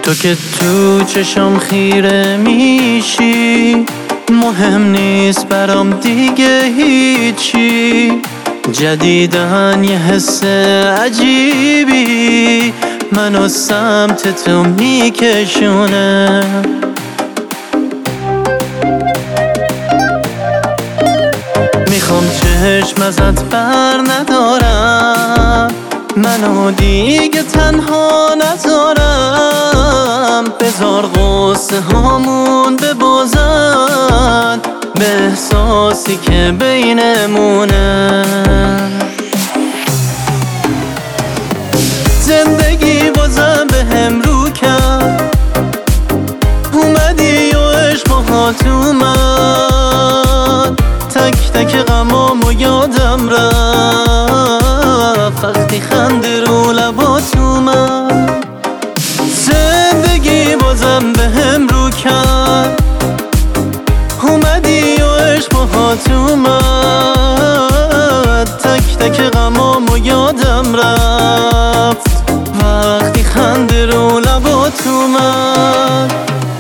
تو که تو چشم خیره میشی، مهم نیست برام دیگه هیچی. جدیدن یه حس عجیبی منو سمت تو میکشونه. میخوام چشم ازت بر ندارم، منو دیگه تنها نذارم. بذار غصه هامون ببازن به احساسی که بینمونه. زندگی بازم به هم رو کرد، اومدی و عشقات اومد. تک تک غمامو یادم رفت وقتی خنده رو لبات اومد. زندگی بازم به هم رو کرد، اومدی و عشقات اومد. تک تک غمامو یادم رفت وقتی خنده رو لبات اومد.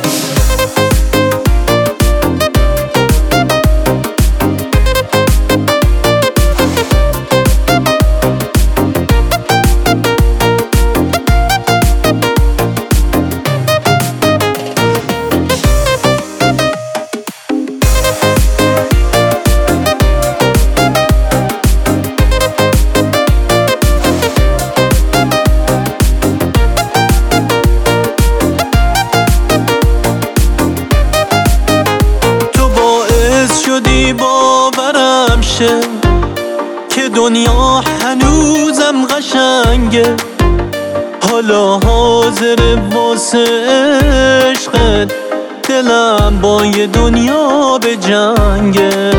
شدی باورم شه که دنیا هنوزم قشنگه. حالا حاضر واسه عشقت دلم با یه دنیا به جنگه.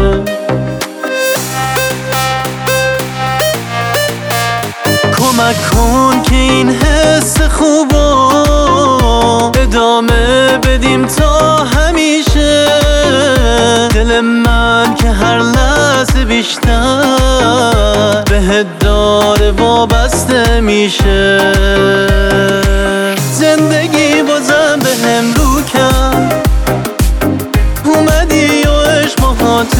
کمک کن که این حس خوبو ادامه بدیم تا همیشه. دل من که هر لحظه بیشتر بهت داره وابسته میشه. زندگی بازم به هم رو کرد، اومدی و عشقات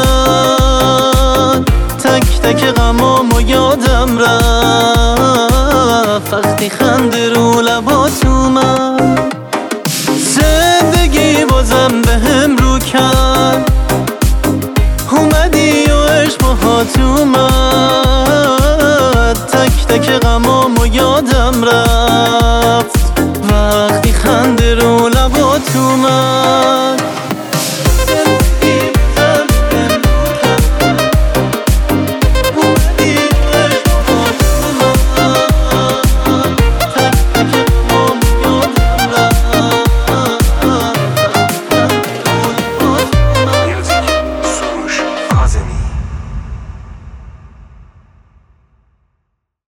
اومد. تک تک غمامو یادم رفت وقتی خنده رو لبات اومد. زندگی بازم به هم رو کرد، اومدی و عشقات اومد. تک تک غمامو یادم رفت وقتی خنده رو لبات اومد.